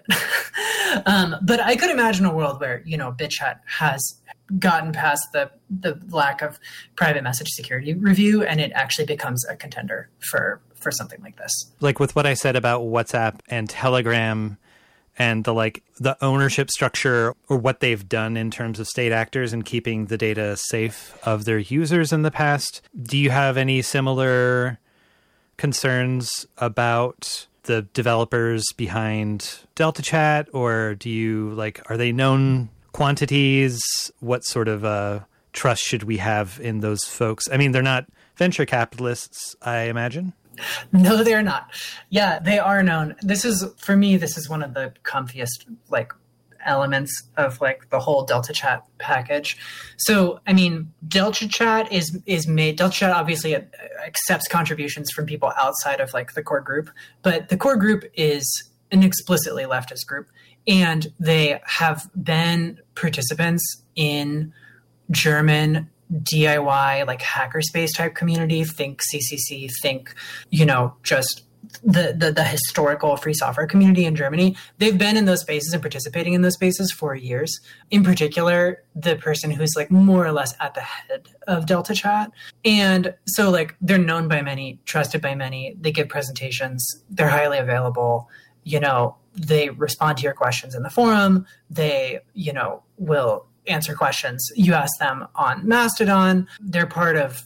um, but I could imagine a world where, you know, BitChat has gotten past the, the lack of private message security review and it actually becomes a contender for, for something like this. Like with what I said about WhatsApp and Telegram, and the like the ownership structure or what they've done in terms of state actors and keeping the data safe of their users in the past. Do you have any similar concerns about the developers behind Delta Chat, or do you like, are they known quantities? What sort of uh, trust should we have in those folks? I mean, they're not venture capitalists, I imagine. No, they're not. Yeah, they are known. This is, for me, this is one of the comfiest, like, elements of, like, the whole Delta Chat package. So, I mean, Delta Chat is is made, Delta Chat obviously accepts contributions from people outside of, like, the core group, but the core group is an explicitly leftist group, and they have been participants in German D I Y, like hackerspace type community, think C C C, think, you know, just the, the the historical free software community in Germany. They've been in those spaces and participating in those spaces for years. In particular, the person who's like more or less at the head of Delta Chat. And so like they're known by many, trusted by many. They give presentations. They're highly available. You know, they respond to your questions in the forum. They, you know, will answer questions you ask them on Mastodon. They're part of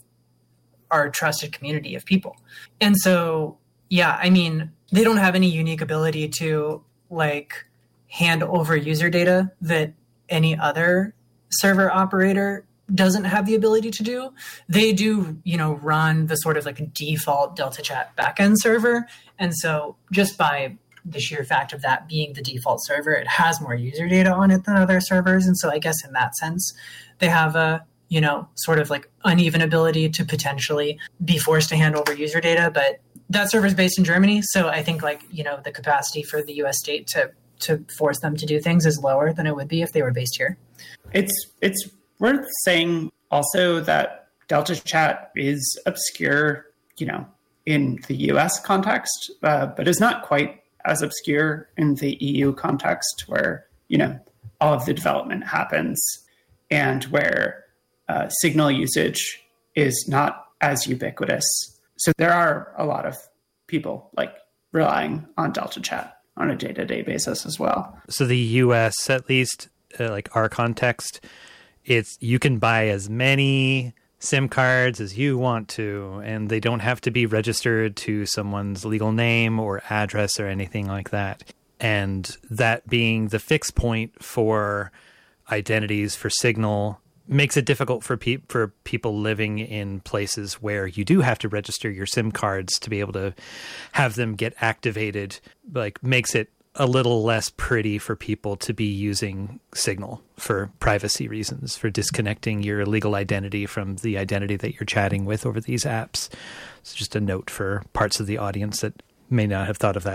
our trusted community of people. And so, yeah, I mean, they don't have any unique ability to like hand over user data that any other server operator doesn't have the ability to do. They do, you know, run the sort of like default Delta Chat backend server. And so just by the sheer fact of that being the default server, it has more user data on it than other servers. And so I guess in that sense, they have a, you know, sort of like uneven ability to potentially be forced to hand over user data. But that server is based in Germany. So I think like, you know, the capacity for the U S state to, to force them to do things is lower than it would be if they were based here. It's, it's worth saying also that Delta Chat is obscure, you know, in the U S context, uh, but is not quite as obscure in the E U context where, you know, all of the development happens and where uh, Signal usage is not as ubiquitous. So there are a lot of people like relying on Delta Chat on a day-to-day basis as well. So the U S, at least uh, like our context, it's you can buy as many SIM cards as you want to, and they don't have to be registered to someone's legal name or address or anything like that. And that being the fixed point for identities for Signal makes it difficult for, pe- for people living in places where you do have to register your SIM cards to be able to have them get activated, like makes it a little less pretty for people to be using Signal for privacy reasons, for disconnecting your legal identity from the identity that you're chatting with over these apps. It's just a note for parts of the audience that may not have thought of that.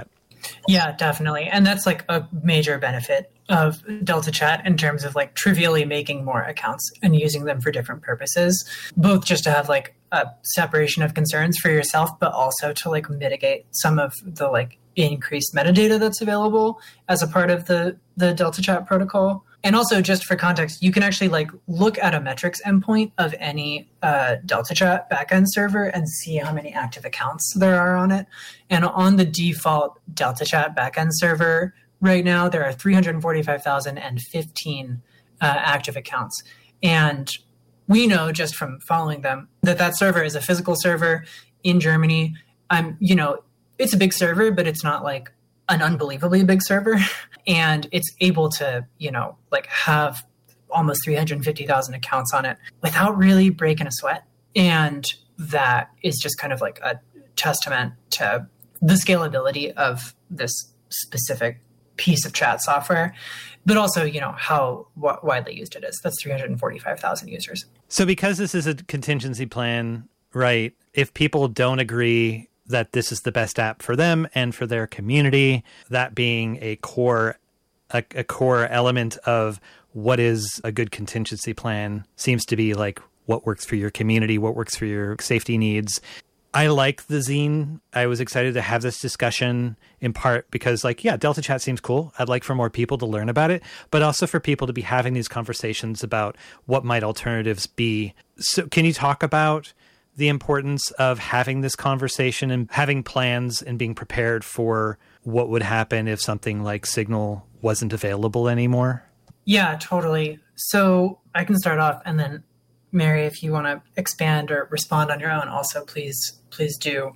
Yeah, definitely. And that's like a major benefit of Delta Chat in terms of like trivially making more accounts and using them for different purposes, both just to have like a separation of concerns for yourself, but also to like mitigate some of the like increased metadata that's available as a part of the, the Delta Chat protocol. And also, just for context, you can actually like look at a metrics endpoint of any uh, Delta Chat backend server and see how many active accounts there are on it. And on the default Delta Chat backend server right now, there are three hundred forty-five thousand fifteen uh, active accounts. And we know just from following them that that server is a physical server in Germany. I'm, you know, it's a big server, but it's not like an unbelievably big server. And it's able to, you know, like have almost three hundred fifty thousand accounts on it without really breaking a sweat. And that is just kind of like a testament to the scalability of this specific piece of chat software, but also, you know, how w- widely used it is. That's three hundred forty-five thousand users. So because this is a contingency plan, right, if people don't agree that this is the best app for them and for their community, that being a core a, a core element of what is a good contingency plan seems to be like what works for your community, what works for your safety needs. I like the zine. I was excited to have this discussion in part because, like, yeah, Delta Chat seems cool. I'd like for more people to learn about it, but also for people to be having these conversations about what might alternatives be. So can you talk about the importance of having this conversation and having plans and being prepared for what would happen if something like Signal wasn't available anymore? Yeah, totally. So I can start off, and then Mary, if you want to expand or respond on your own, also please, please do.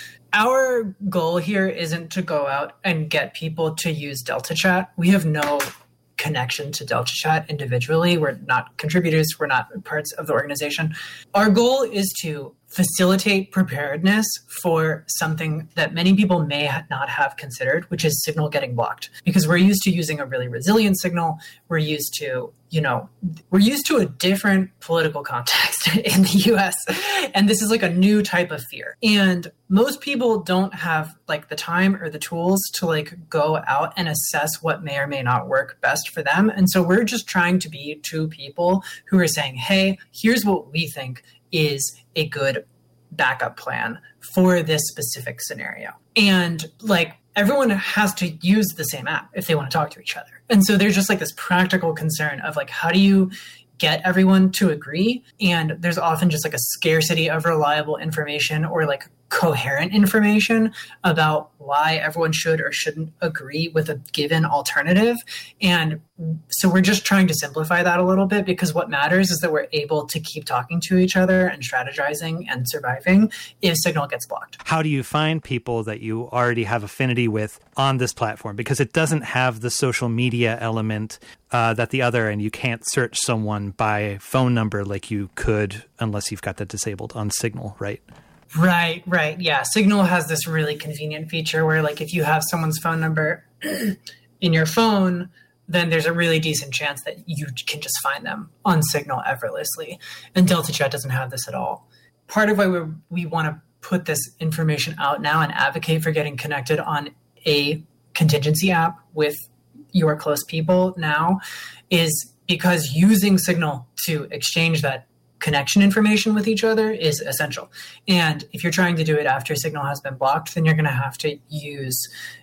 Our goal here isn't to go out and get people to use Delta Chat. We have no connection to Delta Chat individually. We're not contributors. We're not parts of the organization. Our goal is to facilitate preparedness for something that many people may not have considered, which is Signal getting blocked. Because we're used to using a really resilient Signal. We're used to, you know, we're used to a different political context in the U S. And this is like a new type of fear. And most people don't have like the time or the tools to like go out and assess what may or may not work best for them. And so we're just trying to be two people who are saying, hey, here's what we think is a good backup plan for this specific scenario. And like everyone has to use the same app if they want to talk to each other. And so there's just like this practical concern of like, how do you get everyone to agree? And there's often just like a scarcity of reliable information or like coherent information about why everyone should or shouldn't agree with a given alternative. And so we're just trying to simplify that a little bit, because what matters is that we're able to keep talking to each other and strategizing and surviving if Signal gets blocked. How do you find people that you already have affinity with on this platform? Because it doesn't have the social media element uh, that the other, and you can't search someone by phone number like you could unless you've got that disabled on Signal, right? Right, right. Yeah. Signal has this really convenient feature where like if you have someone's phone number in your phone, then there's a really decent chance that you can just find them on Signal effortlessly. And Delta Chat doesn't have this at all. Part of why we we want to put this information out now and advocate for getting connected on a contingency app with your close people now is because using Signal to exchange that connection information with each other is essential. And if you're trying to do it after Signal has been blocked, then you're going to have to use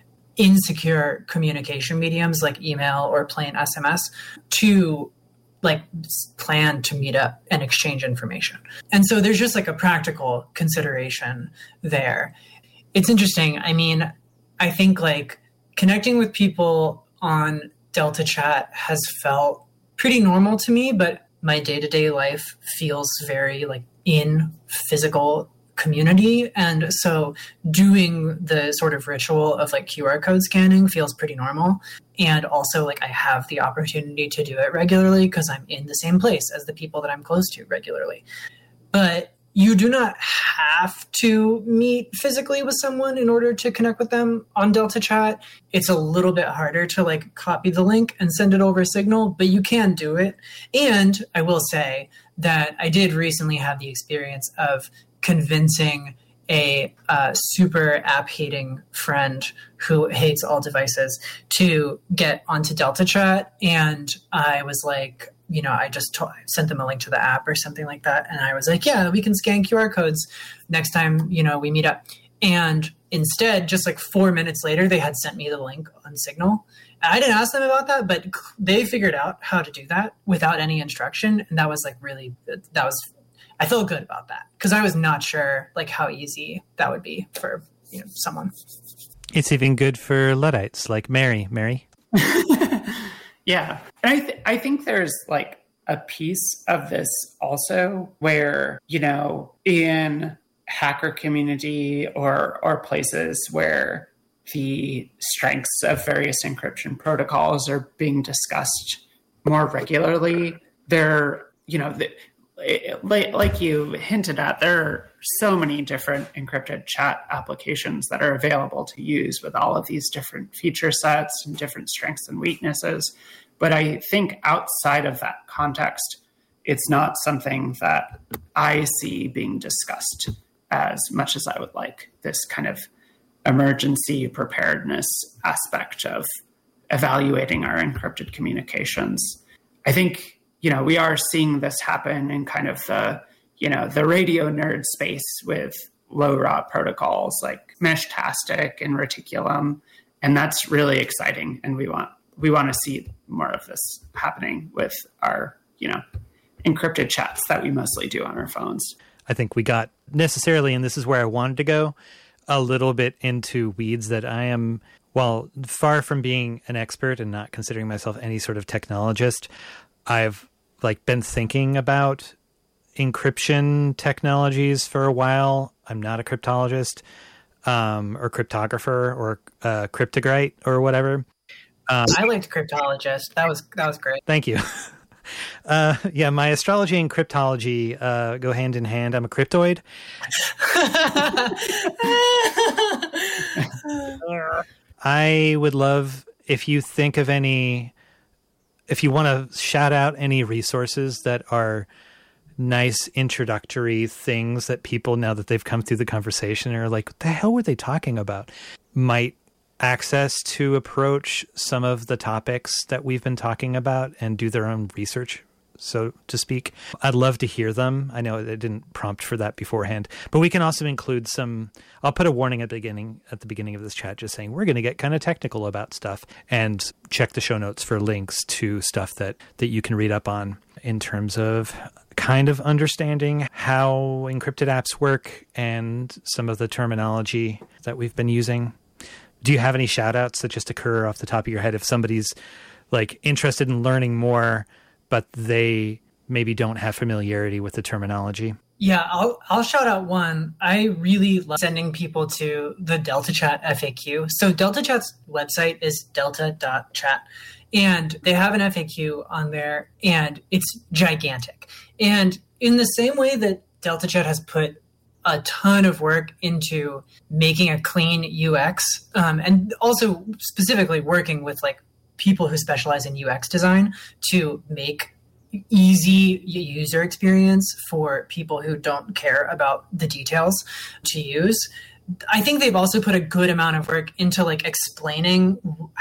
insecure communication mediums like email or plain S M S to like plan to meet up and exchange information. And so there's just like a practical consideration there. It's interesting. I mean, I think like connecting with people on Delta Chat has felt pretty normal to me, but my day-to-day life feels very like in physical community. And so doing the sort of ritual of like Q R code scanning feels pretty normal. And also like I have the opportunity to do it regularly because I'm in the same place as the people that I'm close to regularly. But you do not have to meet physically with someone in order to connect with them on Delta Chat. It's a little bit harder to like copy the link and send it over Signal, but you can do it. And I will say that I did recently have the experience of convincing a uh, super app-hating friend who hates all devices to get onto Delta Chat. And I was like, you know, I just t- sent them a link to the app or something like that. And I was like, yeah, we can scan Q R codes next time, you know, we meet up. And instead, just like four minutes later, they had sent me the link on Signal. And I didn't ask them about that, but they figured out how to do that without any instruction. And that was like really, that was, I felt good about that because I was not sure like how easy that would be for, you know, someone. It's even good for Luddites like Mary. Mary. Yeah. And I, th- I think there's like a piece of this also where, you know, in hacker community or or places where the strengths of various encryption protocols are being discussed more regularly, there, you know, the, like, like you hinted at, there are so many different encrypted chat applications that are available to use with all of these different feature sets and different strengths and weaknesses. But I think outside of that context, it's not something that I see being discussed as much as I would like, this kind of emergency preparedness aspect of evaluating our encrypted communications. I think, you know, we are seeing this happen in kind of the, you know, the radio nerd space with low R A protocols like Meshtastic and Reticulum. And that's really exciting. And we want, we want to see more of this happening with our, you know, encrypted chats that we mostly do on our phones. I think we got necessarily, and this is where I wanted to go, a little bit into weeds that I am, while far from being an expert and not considering myself any sort of technologist, I've like been thinking about encryption technologies for a while. I'm not a cryptologist um, or cryptographer or uh, cryptographite or whatever. Um, I liked cryptologist. That was that was great. Thank you. Uh, yeah, my astrology and cryptology uh, go hand in hand. I'm a cryptoid. I would love if you think of any, if you want to shout out any resources that are nice introductory things that people, now that they've come through the conversation, are like, what the hell were they talking about? Might access to approach some of the topics that we've been talking about and do their own research, so to speak. I'd love to hear them. I know it didn't prompt for that beforehand, but we can also include some, I'll put a warning at the beginning, at the beginning of this chat, just saying we're going to get kind of technical about stuff, and check the show notes for links to stuff that, that you can read up on in terms of kind of understanding how encrypted apps work and some of the terminology that we've been using. Do you have any shout outs that just occur off the top of your head if somebody's like interested in learning more, but they maybe don't have familiarity with the terminology? Yeah, I'll I'll shout out one. I really love sending people to the Delta Chat F A Q. So Delta Chat's website is delta dot chat, and they have an F A Q on there, and it's gigantic. And in the same way that Delta Chat has put a ton of work into making a clean U X, um, and also specifically working with like people who specialize in U X design to make easy user experience for people who don't care about the details to use. I think they've also put a good amount of work into like explaining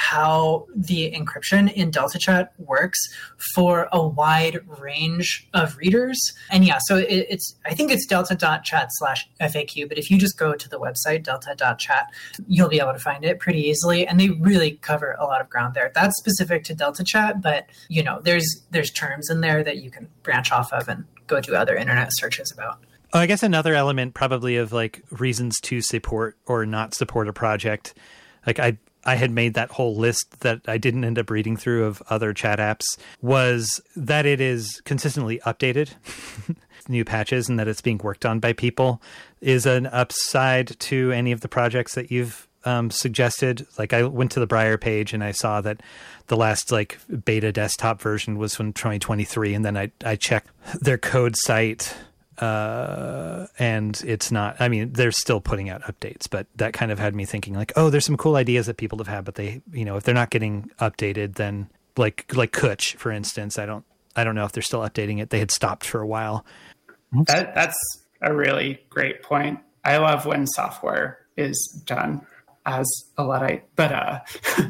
how the encryption in Delta Chat works for a wide range of readers. And yeah, so it, it's, I think it's delta dot chat slash F A Q, but if you just go to the website, delta dot chat, you'll be able to find it pretty easily. And they really cover a lot of ground there. That's specific to Delta Chat, but you know, there's, there's terms in there that you can branch off of and go do other internet searches about. Oh, I guess another element probably of like reasons to support or not support a project. Like I, I had made that whole list that I didn't end up reading through of other chat apps, was that it is consistently updated, new patches, and that it's being worked on by people is an upside to any of the projects that you've um, suggested. Like I went to the Briar page and I saw that the last like beta desktop version was from twenty twenty-three. And then I, I checked their code site. Uh, and it's not, I mean, they're still putting out updates, but that kind of had me thinking like, oh, there's some cool ideas that people have had, but they, you know, if they're not getting updated, then like, like Kutch, for instance, I don't, I don't know if they're still updating it. They had stopped for a while. That, that's a really great point. I love when software is done as a Luddite, but uh,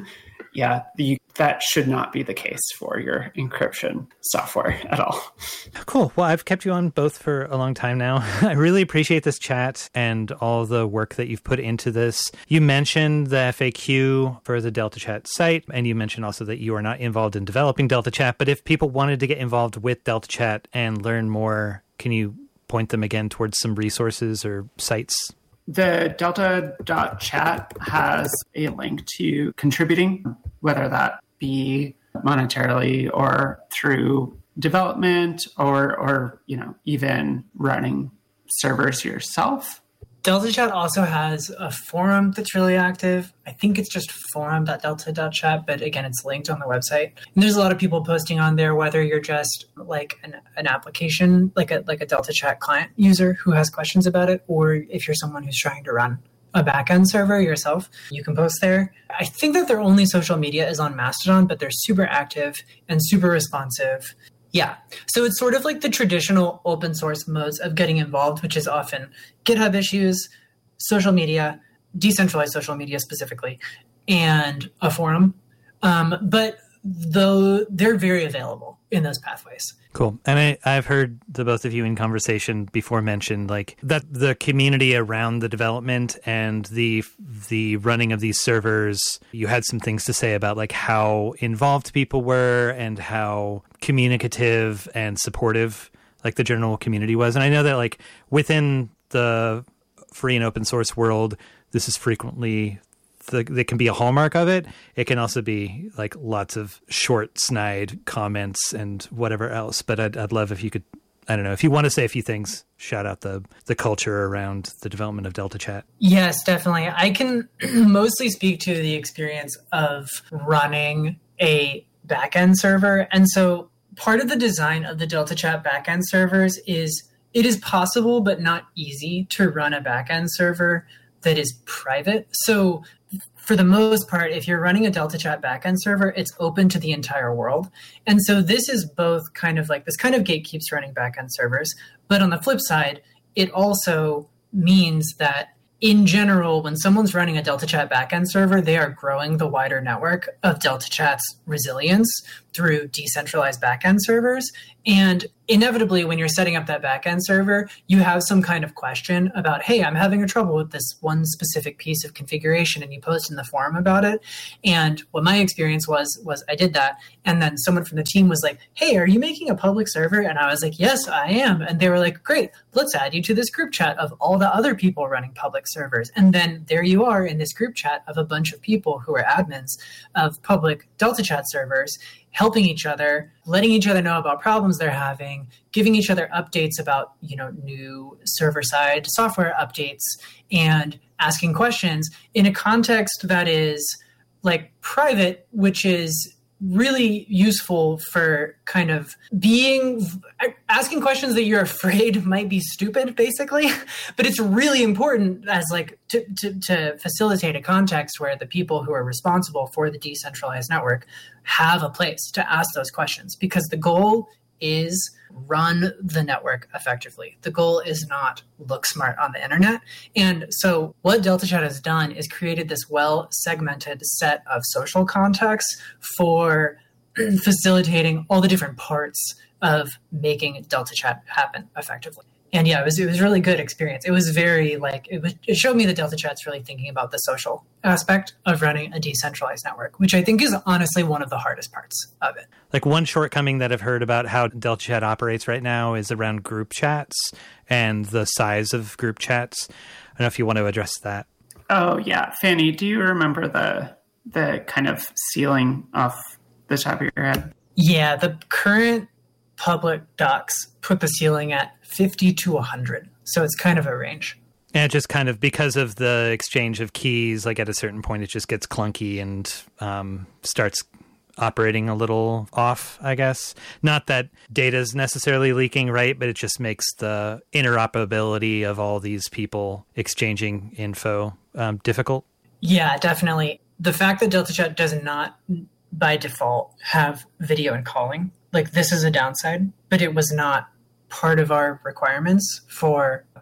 yeah, the, that should not be the case for your encryption software at all. Cool. Well, I've kept you on both for a long time now. I really appreciate this chat and all the work that you've put into this. You mentioned the F A Q for the Delta Chat site, and you mentioned also that you are not involved in developing Delta Chat, but if people wanted to get involved with Delta Chat and learn more, can you point them again towards some resources or sites? The delta dot chat has a link to contributing, whether that be monetarily or through development or, or you know, even running servers yourself. Delta Chat also has a forum that's really active. I think it's just forum dot delta dot chat, but again, it's linked on the website. And there's a lot of people posting on there, whether you're just like an, an application, like a like a Delta Chat client user who has questions about it, or if you're someone who's trying to run a backend server yourself, you can post there. I think that their only social media is on Mastodon, but they're super active and super responsive. Yeah. So it's sort of like the traditional open source modes of getting involved, which is often GitHub issues, social media, decentralized social media specifically, and a forum. Um, but though they're very available in those pathways. Cool. And I, I've heard the both of you in conversation before mentioned like that the community around the development and the the running of these servers, you had some things to say about like how involved people were and how communicative and supportive like the general community was. And I know that like within the free and open source world, this is frequently the, that can be a hallmark of it. It can also be like lots of short snide comments and whatever else. But I'd, I'd love if you could, I don't know, if you want to say a few things, shout out the, the culture around the development of Delta Chat. Yes, definitely. I can mostly speak to the experience of running a backend server. And so part of the design of the Delta Chat backend servers is it is possible, but not easy to run a backend server that is private. So for the most part, if you're running a Delta Chat backend server, it's open to the entire world. And so this is both kind of like, this kind of gatekeeps running backend servers. But on the flip side, it also means that in general, when someone's running a Delta Chat backend server, they are growing the wider network of Delta Chat's resilience through decentralized backend servers. And inevitably, when you're setting up that backend server, you have some kind of question about, hey, I'm having a trouble with this one specific piece of configuration, and you post in the forum about it. And what my experience was, was I did that. And then someone from the team was like, hey, are you making a public server? And I was like, yes, I am. And they were like, great, let's add you to this group chat of all the other people running public servers. And then there you are in this group chat of a bunch of people who are admins of public Delta Chat servers, helping each other, letting each other know about problems they're having, giving each other updates about, you know, new server-side software updates, and asking questions in a context that is like private, which is really useful for kind of being asking questions that you're afraid might be stupid, basically. But it's really important as like to, to, to facilitate a context where the people who are responsible for the decentralized network have a place to ask those questions, because the goal is run the network effectively. The goal is not look smart on the internet. And so what Delta Chat has done is created this well-segmented set of social contexts for facilitating all the different parts of making Delta Chat happen effectively. And yeah, it was it was a really good experience. It was very like it was it showed me that Delta Chat's really thinking about the social aspect of running a decentralized network, which I think is honestly one of the hardest parts of it. Like one shortcoming that I've heard about how Delta Chat operates right now is around group chats and the size of group chats. I don't know if you want to address that. Oh yeah, Fanny, do you remember the the kind of ceiling off the top of your head? Yeah, the current public docs put the ceiling at fifty to one hundred. So it's kind of a range. And just kind of because of the exchange of keys, like at a certain point, it just gets clunky and um, starts operating a little off, I guess. Not that data is necessarily leaking, right? But it just makes the interoperability of all these people exchanging info um, difficult. Yeah, definitely. The fact that Delta Chat does not, by default, have video and calling, like this is a downside, but it was not part of our requirements for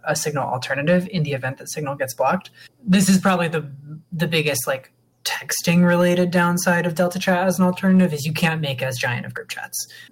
a Signal alternative in the event that Signal gets blocked. This is probably the the biggest like texting related downside of Delta Chat as an alternative is you can't make as giant of group chats.